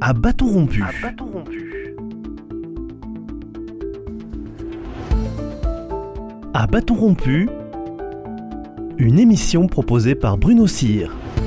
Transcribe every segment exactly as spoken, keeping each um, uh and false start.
À bâton rompu. À bâton rompu. À bâton rompu, une émission proposée par Bruno Cyr.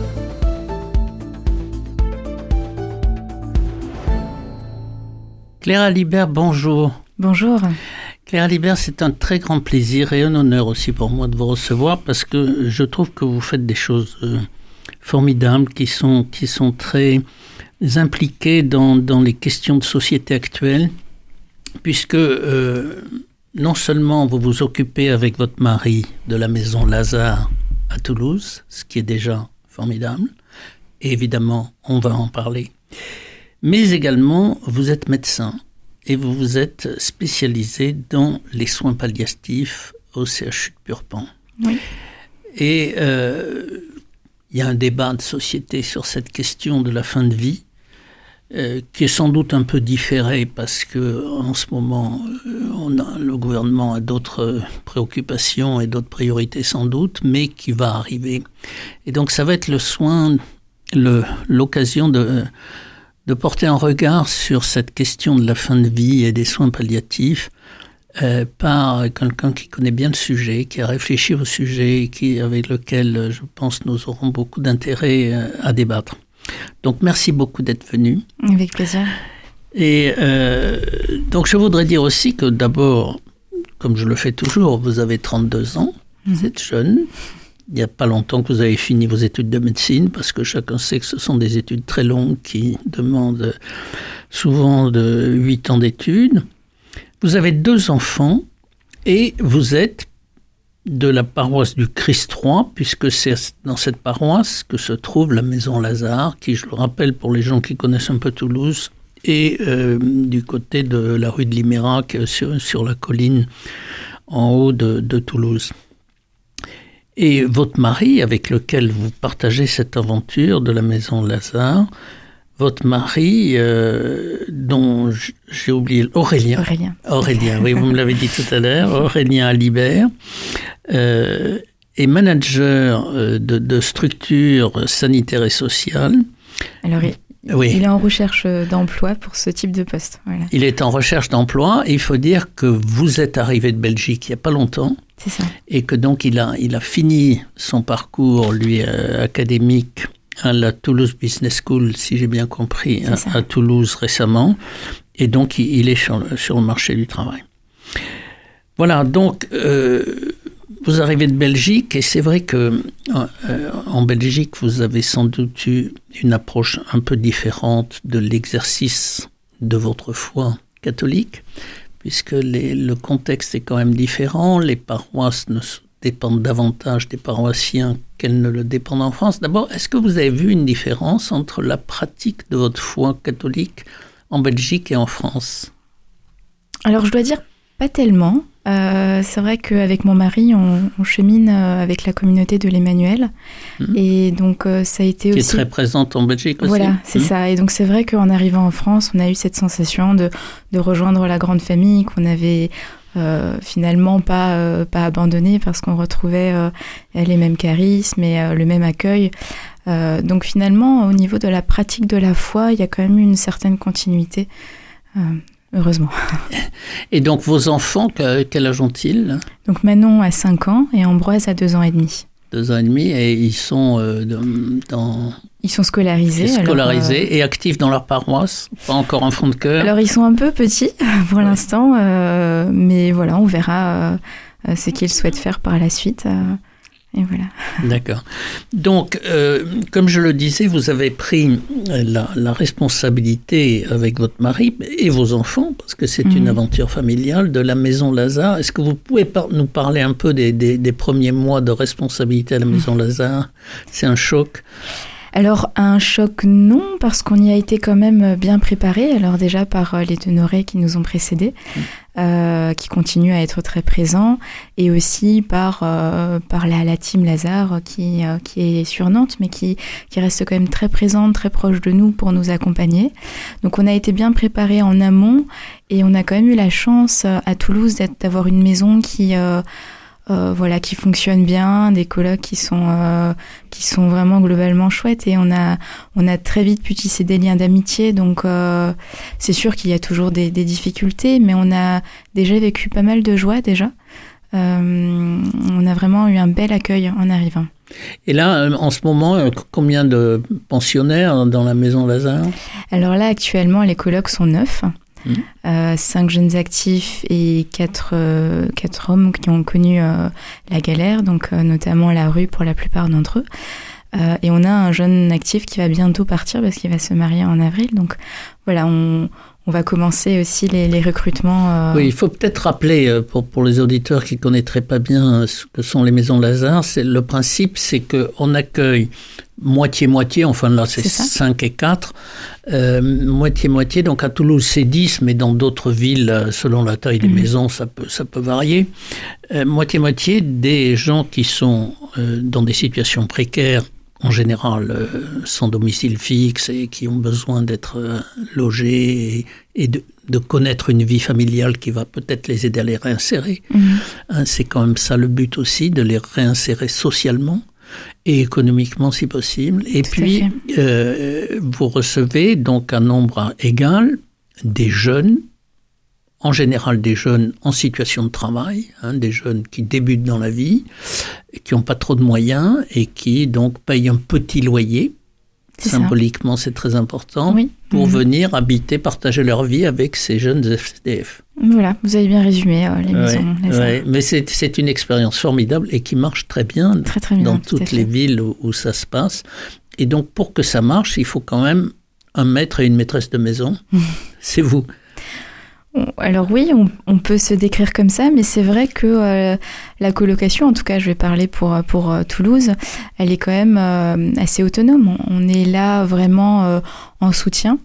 Claire Alibert, bonjour. Bonjour. Claire Alibert, c'est un très grand plaisir et un honneur aussi pour moi de vous recevoir parce que je trouve que vous faites des choses euh, formidables qui sont, qui sont très impliquées dans, dans les questions de société actuelles, puisque euh, non seulement vous vous occupez avec votre mari de la maison Lazare à Toulouse, ce qui est déjà formidable, et évidemment on va en parler, mais également vous êtes médecin. Et vous vous êtes spécialisé dans les soins palliatifs au C H U de Purpan. Oui. Et euh, il y a un débat de société sur cette question de la fin de vie, euh, qui est sans doute un peu différé parce que en ce moment, euh, on a, le gouvernement a d'autres préoccupations et d'autres priorités sans doute, mais qui va arriver. Et donc ça va être le soin, le, l'occasion de... de porter un regard sur cette question de la fin de vie et des soins palliatifs euh, par quelqu'un qui connaît bien le sujet, qui a réfléchi au sujet et qui, avec lequel, je pense, nous aurons beaucoup d'intérêt euh, à débattre. Donc, merci beaucoup d'être venu. Avec plaisir. Et euh, donc, je voudrais dire aussi que d'abord, comme je le fais toujours, vous avez trente-deux ans, mmh. Vous êtes jeune. Il n'y a pas longtemps que vous avez fini vos études de médecine, parce que chacun sait que ce sont des études très longues qui demandent souvent de huit ans d'études. Vous avez deux enfants et vous êtes de la paroisse du Christ-Roi, puisque c'est dans cette paroisse que se trouve la maison Lazare, qui, je le rappelle pour les gens qui connaissent un peu Toulouse, est euh, du côté de la rue de Limérac, sur, sur la colline en haut de, de Toulouse. Et votre mari, avec lequel vous partagez cette aventure de la maison Lazare, votre mari, euh, dont j'ai oublié, Aurélien. Aurélien. Aurélien, oui, vous me l'avez dit tout à l'heure, Aurélien Alibert, euh, est manager de, de structures sanitaires et sociales. Alors, il, oui. il est en recherche d'emploi pour ce type de poste. Voilà. Il est en recherche d'emploi et il faut dire que vous êtes arrivé de Belgique il n'y a pas longtemps. C'est ça. Et que donc il a, il a fini son parcours, lui, euh, académique à la Toulouse Business School, si j'ai bien compris, à, à Toulouse récemment. Et donc il, il est sur le, sur le marché du travail. Voilà, donc euh, vous arrivez de Belgique et c'est vrai que euh, en Belgique, vous avez sans doute eu une approche un peu différente de l'exercice de votre foi catholique, puisque les, le contexte est quand même différent. Les paroisses ne dépendent davantage des paroissiens qu'elles ne le dépendent en France. D'abord, est-ce que vous avez vu une différence entre la pratique de votre foi catholique en Belgique et en France ? Alors, je dois dire, pas tellement. Euh, c'est vrai qu'avec mon mari, on, on chemine avec la communauté de l'Emmanuel. Mmh. Et donc, euh, ça a été Qui aussi... est très présente en Belgique aussi. Voilà, c'est mmh. ça. Et donc, c'est vrai qu'en arrivant en France, on a eu cette sensation de, de rejoindre la grande famille qu'on avait euh, finalement pas, euh, pas abandonnée parce qu'on retrouvait euh, les mêmes charismes et euh, le même accueil. Euh, donc, finalement, au niveau de la pratique de la foi, il y a quand même une certaine continuité. Euh, Heureusement. Et donc, vos enfants, quel âge ont-ils ? Donc, Manon a cinq ans et Ambroise a deux ans et demi. Deux ans et demi, et ils sont euh, dans... Ils sont scolarisés. Scolarisés alors, euh... et actifs dans leur paroisse, pas encore enfants de cœur. Alors, ils sont un peu petits pour ouais. l'instant, euh, mais voilà, on verra euh, ce qu'ils souhaitent faire par la suite. Euh, et voilà. D'accord. Donc, euh, comme je le disais, vous avez pris la, la responsabilité avec votre mari et vos enfants, parce que c'est mmh. une aventure familiale, de la maison Lazare. Est-ce que vous pouvez par- nous parler un peu des, des, des premiers mois de responsabilité à la maison mmh. Lazare ? C'est un choc ? Alors, un choc, non, parce qu'on y a été quand même bien préparé. Alors déjà par les Denoré qui nous ont précédés, mmh. euh, qui continuent à être très présents, et aussi par, euh, par la, la team Lazare qui, euh, qui est sur Nantes, mais qui, qui reste quand même très présente, très proche de nous pour nous accompagner. Donc on a été bien préparés en amont, et on a quand même eu la chance à Toulouse d'avoir une maison qui... Euh, euh, voilà, qui fonctionnent bien, des colocs qui sont euh, qui sont vraiment globalement chouettes, et on a on a très vite pu tisser des liens d'amitié. Donc euh, c'est sûr qu'il y a toujours des, des difficultés, mais on a déjà vécu pas mal de joie déjà. Euh, on a vraiment eu un bel accueil en arrivant. Et là, en ce moment, combien de pensionnaires dans la maison Lazare ? Alors là, actuellement, les colocs sont neuf. Mmh. Euh, cinq jeunes actifs et quatre, euh, quatre hommes qui ont connu euh, la galère, donc euh, notamment la rue pour la plupart d'entre eux. Euh, et on a un jeune actif qui va bientôt partir parce qu'il va se marier en avril. Donc voilà, on, on va commencer aussi les, les recrutements. Euh... Oui, il faut peut-être rappeler pour, pour les auditeurs qui ne connaîtraient pas bien ce que sont les maisons Lazare, c'est, le principe c'est qu'on accueille moitié-moitié, enfin là c'est, c'est cinq et quatre, euh, moitié-moitié, donc à Toulouse c'est dix, mais dans d'autres villes, selon la taille des mmh. maisons, ça peut, ça peut varier. Euh, moitié-moitié des gens qui sont euh, dans des situations précaires, en général euh, sans domicile fixe et qui ont besoin d'être euh, logés et, et de, de connaître une vie familiale qui va peut-être les aider à les réinsérer. Mmh. Hein, c'est quand même ça le but aussi, de les réinsérer socialement et économiquement si possible. Et Tout puis, euh, vous recevez donc un nombre égal des jeunes, en général des jeunes en situation de travail, hein, des jeunes qui débutent dans la vie, qui n'ont pas trop de moyens et qui donc payent un petit loyer. C'est Symboliquement, ça. C'est très important, oui. pour mmh. venir habiter, partager leur vie avec ces jeunes S D F. Voilà, vous avez bien résumé euh, les ouais, maisons. Les ouais, mais c'est, c'est une expérience formidable et qui marche très bien, très, très bien dans toutes les villes où, où ça se passe. Et donc, pour que ça marche, il faut quand même un maître et une maîtresse de maison. C'est vous. Alors oui, on, on peut se décrire comme ça, mais c'est vrai que euh, la colocation, en tout cas je vais parler pour, pour euh, Toulouse, elle est quand même euh, assez autonome. On, on est là vraiment euh, en soutien.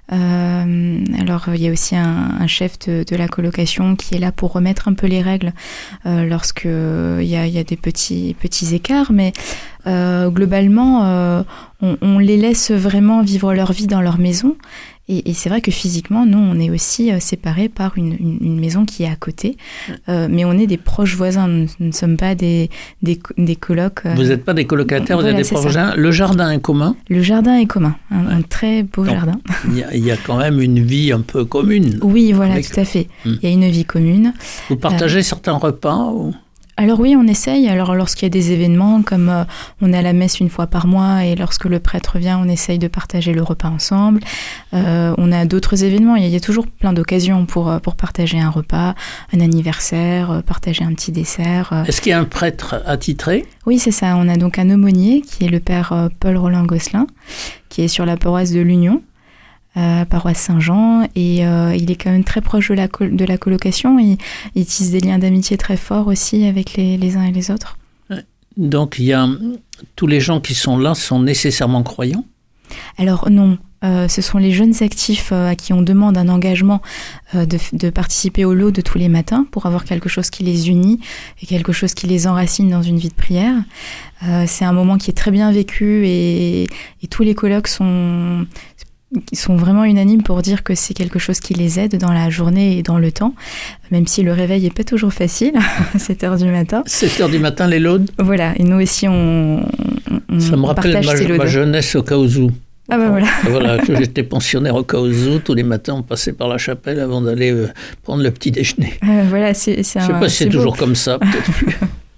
Euh, alors il y a aussi un, un chef de, de la colocation qui est là pour remettre un peu les règles euh, lorsque il y a, il y a des petits, petits écarts, mais euh, globalement euh, on, on les laisse vraiment vivre leur vie dans leur maison. Et, et c'est vrai que physiquement, nous, on est aussi euh, séparés par une, une, une maison qui est à côté. Euh, mais on est des proches voisins. Nous, nous ne sommes pas des, des, des colocs. Euh... Vous n'êtes pas des colocataires, voilà, vous êtes des proches voisins. Le jardin est commun ? Le jardin est commun. Un, ouais. un très beau Donc, jardin. Il y, a, il y a quand même une vie un peu commune. Oui, voilà, avec... tout à fait. Hum. Il y a une vie commune. Vous partagez euh... certains repas ou... Alors oui, on essaye. Alors lorsqu'il y a des événements, comme euh, on est à la messe une fois par mois et lorsque le prêtre vient, on essaye de partager le repas ensemble. Euh, on a d'autres événements. Il y a, il y a toujours plein d'occasions pour, pour partager un repas, un anniversaire, partager un petit dessert. Est-ce qu'il y a un prêtre attitré ? Oui, c'est ça. On a donc un aumônier qui est le père Paul Roland Gosselin, qui est sur la paroisse de l'Union. Euh, paroisse Saint-Jean, et euh, il est quand même très proche de la, col- de la colocation. Il, il tisse des liens d'amitié très forts aussi avec les, les uns et les autres. Donc il y a tous les gens qui sont là sont nécessairement croyants ? Alors non, euh, ce sont les jeunes actifs euh, à qui on demande un engagement euh, de, de participer au lot de tous les matins pour avoir quelque chose qui les unit et quelque chose qui les enracine dans une vie de prière. Euh, c'est un moment qui est très bien vécu, et, et tous les colocs sont... Ils sont vraiment unanimes pour dire que c'est quelque chose qui les aide dans la journée et dans le temps, même si le réveil n'est pas toujours facile, à sept heures du matin. sept heures du matin, les laudes ? Voilà, et nous aussi, on, on Ça me rappelle ma, ma jeunesse au Caousou. Ah ben voilà. Voilà, que j'étais pensionnaire au Caousou, tous les matins on passait par la chapelle avant d'aller euh, prendre le petit déjeuner. Euh, voilà, c'est, c'est Je ne sais un, pas si c'est, c'est toujours comme ça, peut-être plus.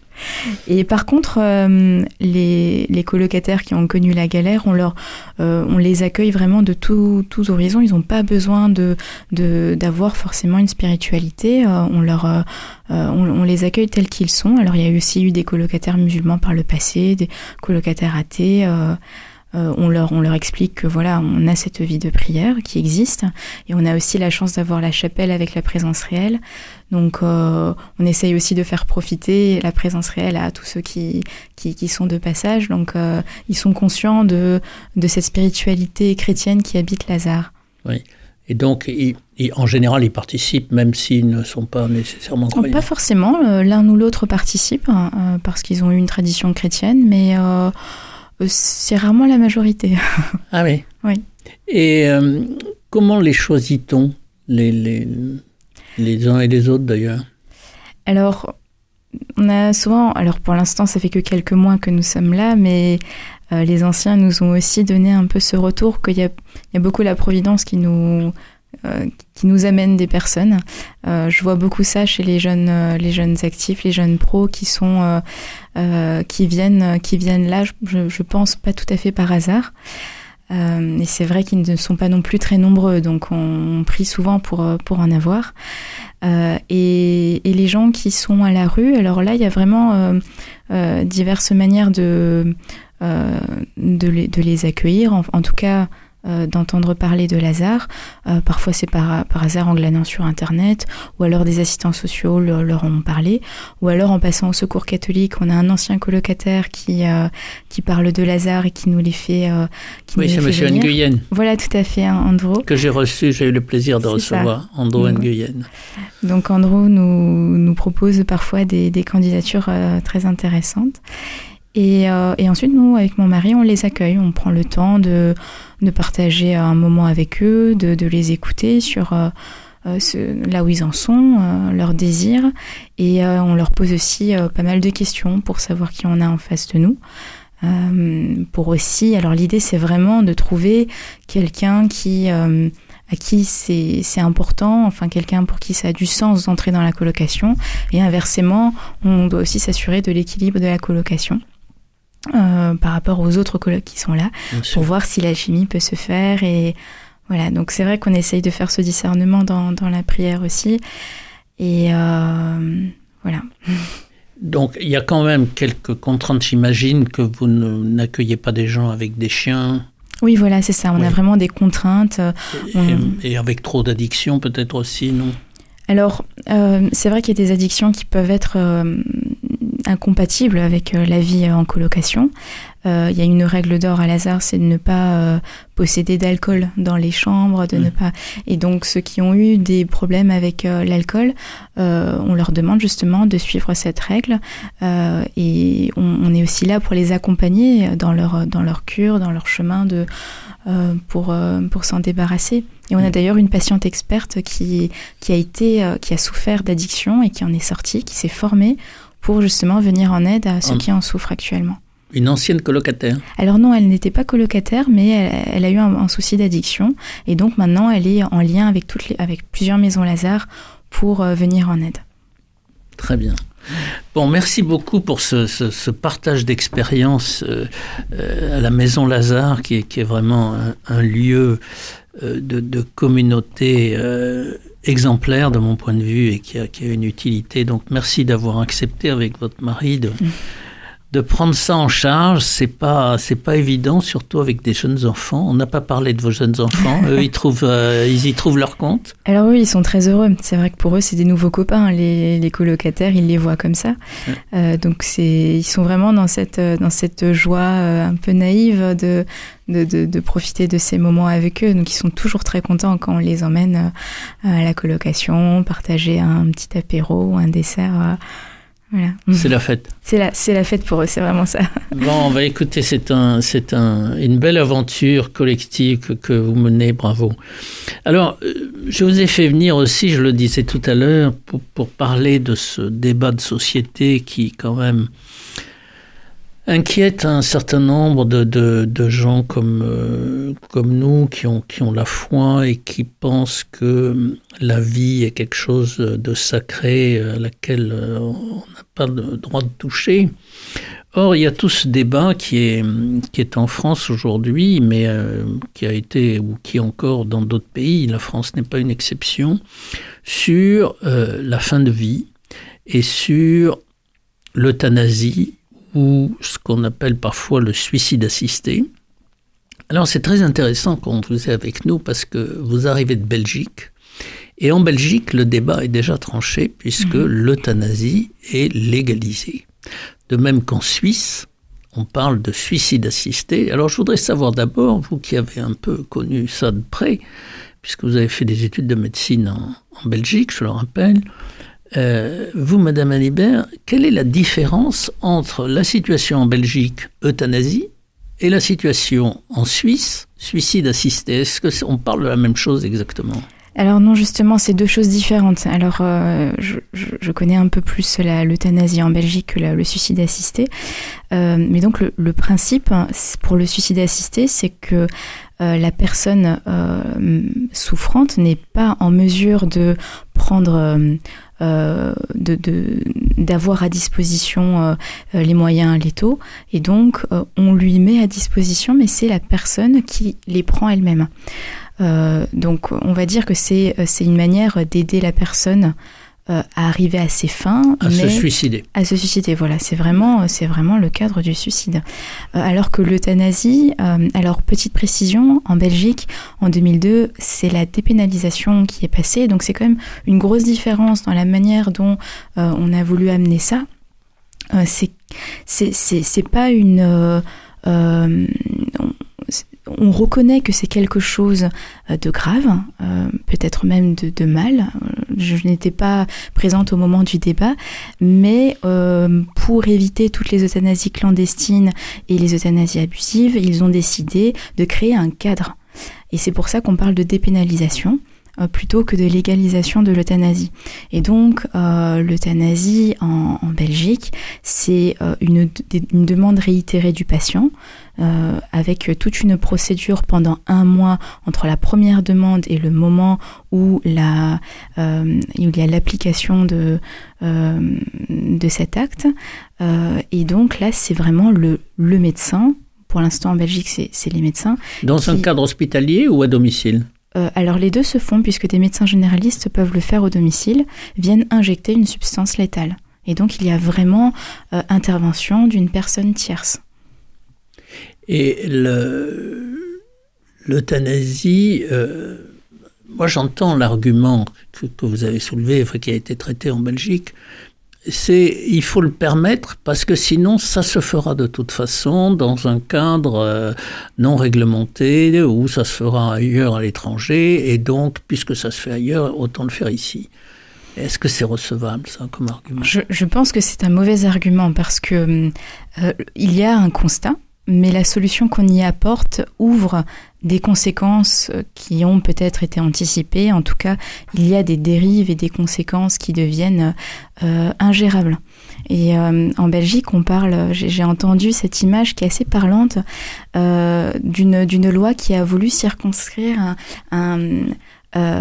Et par contre, euh, les, les colocataires qui ont connu la galère, on, leur, euh, on les accueille vraiment de tout, tous horizons. Ils n'ont pas besoin de, de, d'avoir forcément une spiritualité. Euh, on, leur, euh, on, on les accueille tels qu'ils sont. Alors, il y a aussi eu des colocataires musulmans par le passé, des colocataires athées. Euh, Euh, on, leur, on leur explique que voilà, on a cette vie de prière qui existe, et on a aussi la chance d'avoir la chapelle avec la présence réelle. Donc euh, on essaye aussi de faire profiter la présence réelle à tous ceux qui, qui, qui sont de passage. Donc euh, ils sont conscients de, de cette spiritualité chrétienne qui habite Lazare. Oui. Et donc, ils, ils, en général, ils participent, même s'ils ne sont pas nécessairement croyants. Pas forcément. Euh, l'un ou l'autre participe, hein, euh, parce qu'ils ont eu une tradition chrétienne, mais... Euh, c'est rarement la majorité. Ah oui. Oui. Et euh, comment les choisit-on, les, les, les uns et les autres d'ailleurs ? Alors, on a souvent, alors pour l'instant ça fait que quelques mois que nous sommes là, mais euh, les anciens nous ont aussi donné un peu ce retour qu'il y a, il y a beaucoup la Providence qui nous, euh, qui nous amène des personnes. Euh, je vois beaucoup ça chez les jeunes, euh, les jeunes actifs, les jeunes pros qui sont, euh, euh, qui viennent, qui viennent là. Je, je pense pas tout à fait par hasard. Euh, et c'est vrai qu'ils ne sont pas non plus très nombreux, donc on, on prie souvent pour, pour en avoir. Euh, et, et les gens qui sont à la rue, alors là, il y a vraiment euh, euh, diverses manières de, euh, de, les, de les accueillir, en, en tout cas euh, d'entendre parler de Lazare. Euh, parfois c'est par, par hasard en glanant sur Internet, ou alors des assistants sociaux leur, leur ont parlé, ou alors en passant au secours catholique. On a un ancien colocataire qui, euh, qui parle de Lazare et qui nous les fait euh, qui Oui, nous c'est les fait M. venir. Nguyen. Voilà, tout à fait, hein, Andrew. Que j'ai reçu, j'ai eu le plaisir de C'est recevoir, ça. Andrew Donc, Nguyen. Donc Andrew nous, nous propose parfois des, des candidatures euh, très intéressantes. Et, euh, et ensuite, nous, avec mon mari, on les accueille. On prend le temps de, de partager un moment avec eux, de, de les écouter sur euh, euh, ce, là où ils en sont, euh, leurs désirs. Et euh, on leur pose aussi euh, pas mal de questions pour savoir qui on a en face de nous. Euh, pour aussi, alors l'idée, c'est vraiment de trouver quelqu'un qui... Euh, à qui c'est, c'est important, enfin quelqu'un pour qui ça a du sens d'entrer dans la colocation. Et inversement, on doit aussi s'assurer de l'équilibre de la colocation euh, par rapport aux autres colocs qui sont là, Bien sûr. pour voir si l'alchimie peut se faire. Et voilà, donc c'est vrai qu'on essaye de faire ce discernement dans, dans la prière aussi. Et euh, voilà. Donc, il y a quand même quelques contraintes. J'imagine que vous ne, n'accueillez pas des gens avec des chiens. Oui, voilà, c'est ça. On Oui. a vraiment des contraintes. Et, On... et avec trop d'addictions, peut-être aussi, non ? Alors, euh, c'est vrai qu'il y a des addictions qui peuvent être euh, incompatibles avec euh, la vie en colocation. Euh, il y a une règle d'or à Lazare, c'est de ne pas euh, posséder d'alcool dans les chambres, de mmh. ne pas. Et donc, ceux qui ont eu des problèmes avec euh, l'alcool, euh, on leur demande justement de suivre cette règle. Euh, et on, on est aussi là pour les accompagner dans leur dans leur cure, dans leur chemin de euh, pour euh, pour s'en débarrasser. Et on a d'ailleurs une patiente experte qui qui a été euh, qui a souffert d'addiction et qui en est sortie, qui s'est formée pour justement venir en aide à ceux mmh. qui en souffrent actuellement. Une ancienne colocataire. Alors non, elle n'était pas colocataire, mais elle, elle a eu un, un souci d'addiction. Et donc maintenant, elle est en lien avec, toutes les, avec plusieurs maisons Lazare pour euh, venir en aide. Très bien. Bon, merci beaucoup pour ce, ce, ce partage d'expérience euh, euh, à la maison Lazare, qui est, qui est vraiment un, un lieu euh, de, de communauté euh, exemplaire de mon point de vue et qui a, qui a une utilité. Donc merci d'avoir accepté avec votre mari de... Mmh. de prendre ça en charge. C'est pas, c'est pas évident, surtout avec des jeunes enfants. On n'a pas parlé de vos jeunes enfants. Eux, ils trouvent, euh, ils y trouvent leur compte. Alors oui, ils sont très heureux. C'est vrai que pour eux, c'est des nouveaux copains. Les, les colocataires, ils les voient comme ça. Ouais. Euh, donc c'est, ils sont vraiment dans cette, dans cette joie euh, un peu naïve de, de, de, de profiter de ces moments avec eux. Donc ils sont toujours très contents quand on les emmène euh, à la colocation, partager un petit apéro, un dessert. Euh, Voilà. C'est la fête. C'est la, c'est la fête pour eux, c'est vraiment ça. Bon, on va écouter, c'est, un, c'est un, une belle aventure collective que, que vous menez, bravo. Alors, je vous ai fait venir aussi, je le disais tout à l'heure, pour, pour parler de ce débat de société qui, quand même, inquiète un certain nombre de, de, de gens comme, euh, comme nous qui ont, qui ont la foi et qui pensent que la vie est quelque chose de sacré à laquelle on n'a pas le droit de toucher. Or, il y a tout ce débat qui est, qui est en France aujourd'hui, mais euh, qui a été, ou qui est encore dans d'autres pays, la France n'est pas une exception, sur euh, la fin de vie et sur l'euthanasie, ou ce qu'on appelle parfois le suicide assisté. Alors c'est très intéressant quand vous êtes avec nous parce que vous arrivez de Belgique et en Belgique le débat est déjà tranché puisque mmh. l'euthanasie est légalisée. De même qu'en Suisse, on parle de suicide assisté. Alors je voudrais savoir d'abord, vous qui avez un peu connu ça de près, puisque vous avez fait des études de médecine en, en Belgique, je le rappelle, Euh, vous, Madame Alibert, quelle est la différence entre la situation en Belgique, euthanasie, et la situation en Suisse, suicide assisté ? Est-ce qu'on parle de la même chose exactement ? Alors non, justement, c'est deux choses différentes. Alors, euh, je, je, je connais un peu plus la, l'euthanasie en Belgique que la, le suicide assisté. Euh, mais donc, le, le principe pour le suicide assisté, c'est que euh, la personne euh, souffrante n'est pas en mesure de prendre... Euh, de, de, d'avoir à disposition euh, les moyens létaux. Et donc, euh, on lui met à disposition, mais c'est la personne qui les prend elle-même. Euh, donc, on va dire que c'est, c'est une manière d'aider la personne euh, à arriver à ses fins. À mais se suicider. À se suicider, voilà. C'est vraiment, c'est vraiment le cadre du suicide. Euh, alors que l'euthanasie, euh, alors petite précision, en Belgique, en deux mille deux, c'est la dépénalisation qui est passée. Donc, c'est quand même une grosse différence dans la manière dont euh, on a voulu amener ça. Euh, c'est, c'est, c'est, c'est pas une... Euh, euh, on, on reconnaît que c'est quelque chose de grave, euh, peut-être même de, de mal. Je n'étais pas présente au moment du débat, mais euh, pour éviter toutes les euthanasies clandestines et les euthanasies abusives, ils ont décidé de créer un cadre. Et c'est pour ça qu'on parle de dépénalisation euh, plutôt que de légalisation de l'euthanasie. Et donc, euh, l'euthanasie en, en Belgique, c'est euh, une, une demande réitérée du patient, Euh, avec toute une procédure pendant un mois entre la première demande et le moment où, la, euh, il y a l'application de, euh, de cet acte. Euh, et donc là, c'est vraiment le, le médecin. Pour l'instant, en Belgique, c'est, c'est les médecins. Dans qui, un cadre hospitalier ou à domicile ? euh, Alors, les deux se font, puisque des médecins généralistes peuvent le faire au domicile, viennent injecter une substance létale. Et donc, il y a vraiment euh, intervention d'une personne tierce. Et le, l'euthanasie, euh, moi j'entends l'argument que, que vous avez soulevé, enfin, qui a été traité en Belgique, c'est il faut le permettre parce que sinon ça se fera de toute façon dans un cadre euh, non réglementé ou ça se fera ailleurs à l'étranger et donc puisque ça se fait ailleurs, autant le faire ici. Est-ce que c'est recevable ça comme argument ? je, je pense que c'est un mauvais argument parce que euh, il y a un constat. Mais la solution qu'on y apporte ouvre des conséquences qui ont peut-être été anticipées. En tout cas, il y a des dérives et des conséquences qui deviennent euh, ingérables. Et euh, en Belgique, on parle, j'ai, j'ai entendu cette image qui est assez parlante euh, d'une, d'une loi qui a voulu circonscrire un... un euh,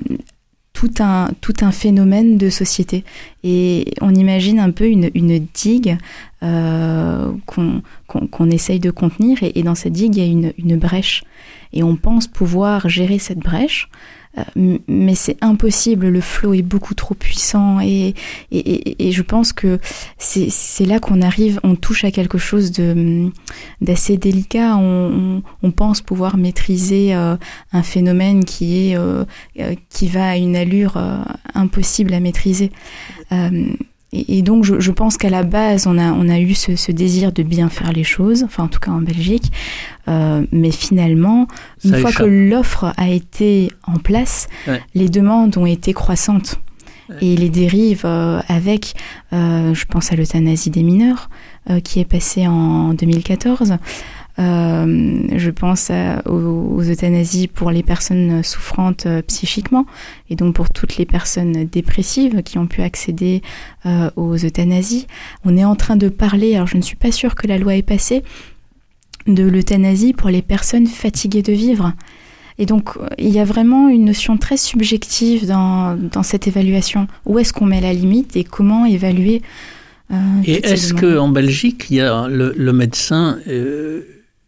Tout un, tout un phénomène de société. Et on imagine un peu une, une digue euh, qu'on, qu'on, qu'on essaye de contenir. Et, et dans cette digue, il y a une, une brèche. Et on pense pouvoir gérer cette brèche. Euh, mais c'est impossible. Le flot est beaucoup trop puissant. Et, et, et, et je pense que c'est, c'est là qu'on arrive, on touche à quelque chose de, d'assez délicat. On, on, on pense pouvoir maîtriser euh, un phénomène qui, est, euh, euh, qui va à une allure euh, impossible à maîtriser. Euh, et, et donc, je, je pense qu'à la base, on a, on a eu ce, ce désir de bien faire les choses, enfin en tout cas en Belgique. Euh, mais finalement, une Ça fois échappe. que l'offre a été en place, Ouais. les demandes ont été croissantes. Ouais. Et les dérives euh, avec, euh, je pense à l'euthanasie des mineurs, euh, qui est passée en deux mille quatorze. Euh, je pense à, aux, aux euthanasies pour les personnes souffrantes euh, psychiquement et donc pour toutes les personnes dépressives qui ont pu accéder euh, aux euthanasies. On est en train de parler, alors je ne suis pas sûre que la loi est passée, de l'euthanasie pour les personnes fatiguées de vivre. Et donc, il y a vraiment une notion très subjective dans, dans cette évaluation. Où est-ce qu'on met la limite et comment évaluer euh, Et est-ce qu'en Belgique, il y a le, le médecin euh,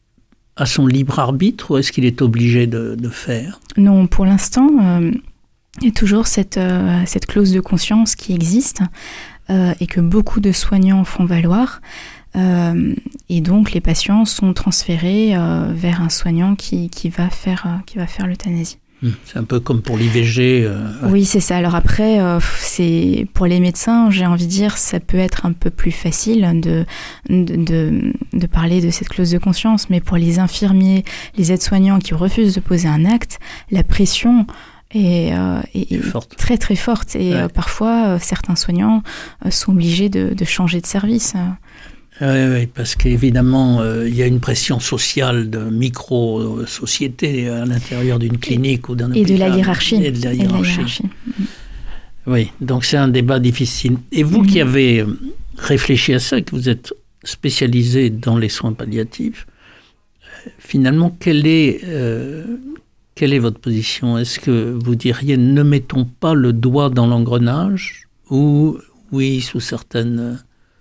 a son libre arbitre ou est-ce qu'il est obligé de, de faire ? Non, pour l'instant, euh, il y a toujours cette, euh, cette clause de conscience qui existe euh, et que beaucoup de soignants font valoir. Euh, et donc les patients sont transférés euh, vers un soignant qui, qui, va faire, euh, qui va faire l'euthanasie. C'est un peu comme pour l'I V G. Euh, ouais. Oui, c'est ça. Alors après, euh, c'est, pour les médecins, j'ai envie de dire, ça peut être un peu plus facile de, de, de, de parler de cette clause de conscience. Mais pour les infirmiers, les aides-soignants qui refusent de poser un acte, la pression est, euh, est, est forte. très très forte. Et ouais. euh, parfois, euh, certains soignants euh, sont obligés de, de changer de service. Oui, oui, parce qu'évidemment, euh, il y a une pression sociale de micro-société à l'intérieur d'une clinique ou d'un hôpital. Et de la hiérarchie. Et de la hiérarchie. Et de la hiérarchie. Oui, donc c'est un débat difficile. Et vous mmh. qui avez réfléchi à ça, que vous êtes spécialisé dans les soins palliatifs, finalement, quelle est, euh, quelle est votre position? Est-ce que vous diriez, ne mettons pas le doigt dans l'engrenage, ou oui, sous certaines...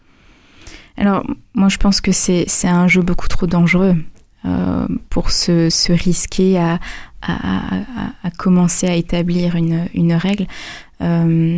Alors, moi, je pense que c'est, c'est un jeu beaucoup trop dangereux euh, pour se, se risquer à, à, à, à commencer à établir une, une règle. Euh,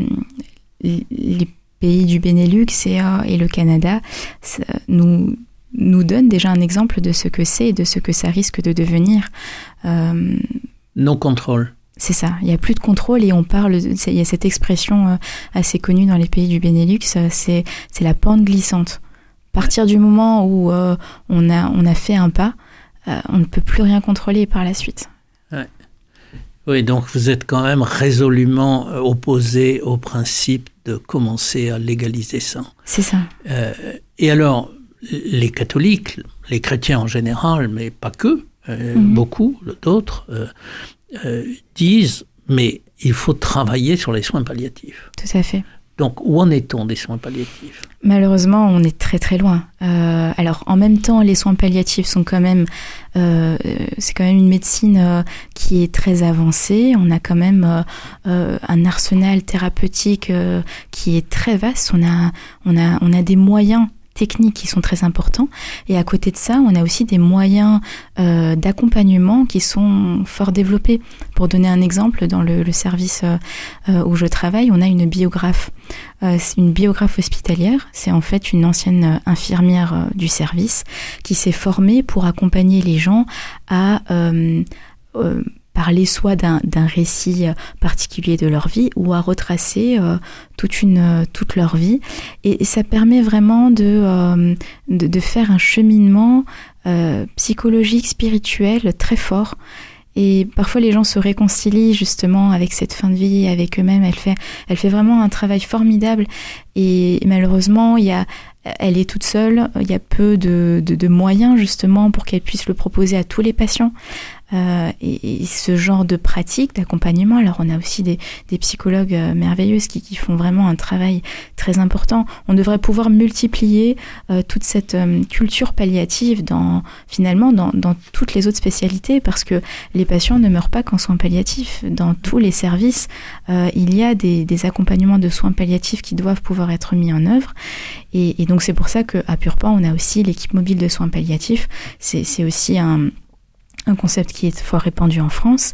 les pays du Benelux et, euh, et le Canada ça, nous, nous donnent déjà un exemple de ce que c'est et de ce que ça risque de devenir. Euh, non contrôle. C'est ça, il n'y a plus de contrôle et on parle, il y a cette expression euh, assez connue dans les pays du Benelux, euh, c'est, c'est la pente glissante. À partir du moment où euh, on, a, on a fait un pas, euh, on ne peut plus rien contrôler par la suite. Ouais. Oui, donc vous êtes quand même résolument opposé au principe de commencer à légaliser ça. C'est ça. Euh, et alors, les catholiques, les chrétiens en général, mais pas que, euh, mm-hmm. beaucoup d'autres, euh, euh, disent, mais il faut travailler sur les soins palliatifs. Tout à fait. Donc, où en est-on des soins palliatifs ? Malheureusement, on est très très loin. Euh, alors, en même temps, les soins palliatifs sont quand même, euh, c'est quand même une médecine euh, qui est très avancée. On a quand même euh, euh, un arsenal thérapeutique euh, qui est très vaste. On a, on a, on a des moyens techniques qui sont très importants. Et à côté de ça, on a aussi des moyens euh, d'accompagnement qui sont fort développés. Pour donner un exemple, dans le, le service euh, où je travaille, on a une biographe. Euh, c'est une biographe hospitalière. C'est en fait une ancienne infirmière euh, du service qui s'est formée pour accompagner les gens à... Euh, euh, parler soit d'un, d'un récit particulier de leur vie ou à retracer euh, toute, une, toute leur vie. Et, et ça permet vraiment de, euh, de, de faire un cheminement euh, psychologique, spirituel très fort. Et parfois, les gens se réconcilient justement avec cette fin de vie, avec eux-mêmes. Elle fait, elle fait vraiment un travail formidable. Et malheureusement, il y a, elle est toute seule. Il y a peu de, de, de moyens justement pour qu'elle puisse le proposer à tous les patients. Euh, et, et ce genre de pratique d'accompagnement, alors on a aussi des, des psychologues euh, merveilleuses qui, qui font vraiment un travail très important. On devrait pouvoir multiplier euh, toute cette euh, culture palliative dans, finalement dans, dans toutes les autres spécialités, parce que les patients ne meurent pas qu'en soins palliatifs. Dans tous les services, euh, il y a des, des accompagnements de soins palliatifs qui doivent pouvoir être mis en œuvre. Et, et donc c'est pour ça qu'à Purpan, on a aussi l'équipe mobile de soins palliatifs. C'est, c'est aussi un un concept qui est fort répandu en France,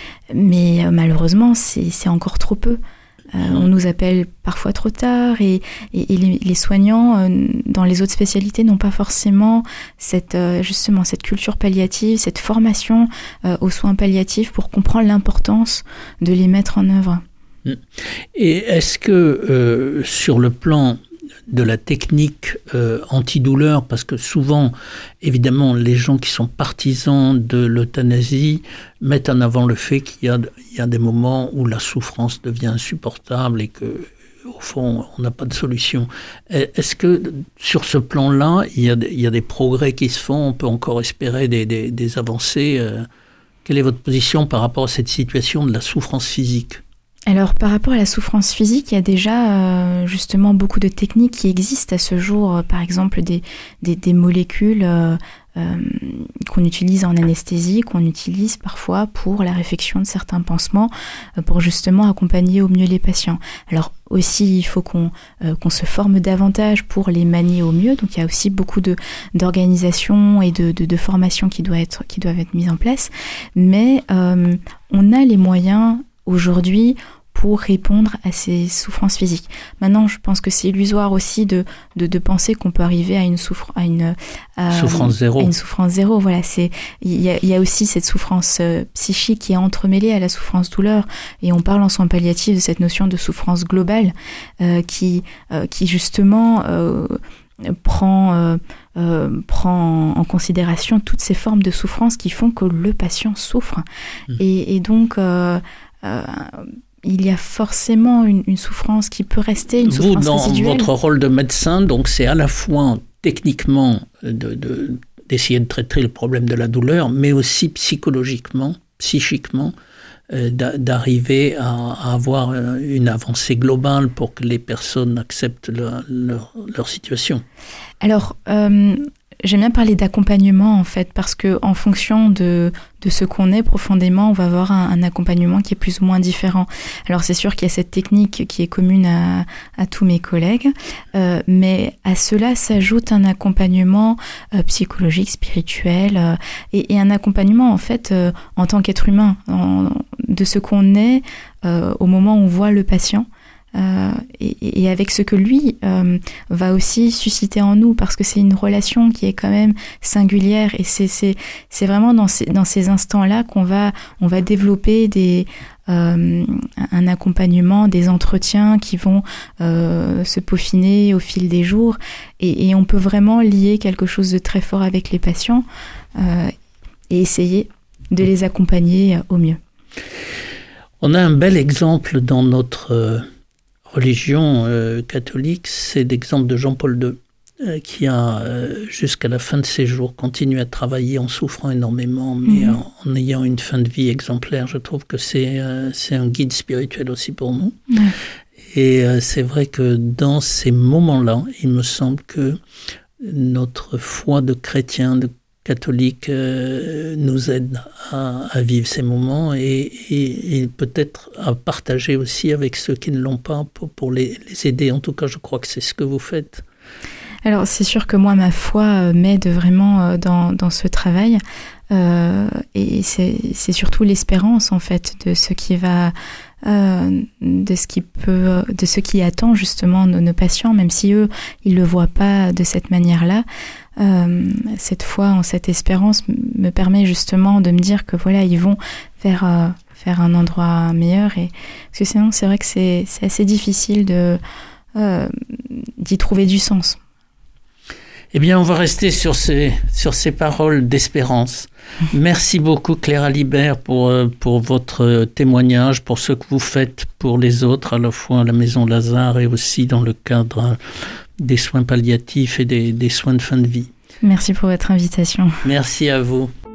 mais euh, malheureusement, c'est, c'est encore trop peu. Euh, on nous appelle parfois trop tard et, et, et les, les soignants, euh, dans les autres spécialités, n'ont pas forcément cette, euh, justement cette culture palliative, cette formation euh, aux soins palliatifs pour comprendre l'importance de les mettre en œuvre. Et est-ce que, euh, sur le plan de la technique euh, antidouleur, parce que souvent, évidemment, les gens qui sont partisans de l'euthanasie mettent en avant le fait qu'il y a, il y a des moments où la souffrance devient insupportable et que, au fond, on n'a pas de solution. Est-ce que, sur ce plan-là, il y a, il y a des progrès qui se font, on peut encore espérer des, des, des avancées euh, Quelle est votre position par rapport à cette situation de la souffrance physique ? Alors, par rapport à la souffrance physique, il y a déjà euh, justement beaucoup de techniques qui existent à ce jour. Par exemple, des, des, des molécules euh, euh, qu'on utilise en anesthésie, qu'on utilise parfois pour la réfection de certains pansements, euh, pour justement accompagner au mieux les patients. Alors aussi, il faut qu'on, euh, qu'on se forme davantage pour les manier au mieux. Donc, il y a aussi beaucoup de, d'organisations et de, de, de formations qui doivent être, qui doivent être mises en place. Mais euh, on a les moyens aujourd'hui pour répondre à ces souffrances physiques. Maintenant, je pense que c'est illusoire aussi de, de, de penser qu'on peut arriver à une, souffr- à une, à, souffrance zéro. À une souffrance zéro. Voilà, c'est, il y a, il y a aussi cette souffrance euh, psychique qui est entremêlée à la souffrance douleur. Et on parle en soins palliatifs de cette notion de souffrance globale euh, qui, euh, qui justement euh, prend, euh, euh, prend en considération toutes ces formes de souffrance qui font que le patient souffre. Mmh. Et, et donc... Euh, euh, il y a forcément une, une souffrance qui peut rester, une Vous, souffrance dans résiduelle. Votre rôle de médecin, donc c'est à la fois en techniquement de, de, d'essayer de traiter le problème de la douleur, mais aussi psychologiquement, psychiquement, euh, d'arriver à, à avoir une avancée globale pour que les personnes acceptent leur, leur, leur situation. Alors, euh, j'aime bien parler d'accompagnement en fait, parce que en fonction de, de ce qu'on est profondément, on va avoir un, un accompagnement qui est plus ou moins différent. Alors c'est sûr qu'il y a cette technique qui est commune à, à tous mes collègues, euh, mais à cela s'ajoute un accompagnement euh, psychologique, spirituel, euh, et, et un accompagnement en fait euh, en tant qu'être humain, en, de ce qu'on est euh, au moment où on voit le patient. Euh, et, et avec ce que lui euh, va aussi susciter en nous, parce que c'est une relation qui est quand même singulière, et c'est, c'est, c'est vraiment dans ces, dans ces instants-là qu'on va, on va développer des, euh, un accompagnement, des entretiens qui vont euh, se peaufiner au fil des jours, et, et on peut vraiment lier quelque chose de très fort avec les patients euh, et essayer de les accompagner au mieux. On a un bel exemple dans notre euh... religion euh, catholique, c'est l'exemple de Jean-Paul deux, euh, qui a, euh, jusqu'à la fin de ses jours, continué à travailler en souffrant énormément, mais mmh. en, en ayant une fin de vie exemplaire. Je trouve que c'est, euh, c'est un guide spirituel aussi pour nous. Mmh. Et euh, c'est vrai que dans ces moments-là, il me semble que notre foi de chrétien, de catholique, euh, nous aide à, à vivre ces moments et, et, et peut-être à partager aussi avec ceux qui ne l'ont pas pour, pour les, les aider. En tout cas, je crois que c'est ce que vous faites. Alors, c'est sûr que moi, ma foi m'aide vraiment dans, dans ce travail. Euh, et c'est, c'est surtout l'espérance, en fait, de ce qui va... Euh, de ce qui peut, de ce qui attend justement nos, nos patients, même si eux, ils le voient pas de cette manière-là. Euh, cette foi en cette espérance me permet justement de me dire que voilà, ils vont vers, euh, vers un endroit meilleur. Et, parce que sinon, c'est vrai que c'est, c'est assez difficile de, euh, d'y trouver du sens. Eh bien, on va rester sur ces, sur ces paroles d'espérance. Merci beaucoup, Claire Alibert, pour, pour votre témoignage, pour ce que vous faites pour les autres, à la fois à la Maison Lazare et aussi dans le cadre des soins palliatifs et des, des soins de fin de vie. Merci pour votre invitation. Merci à vous.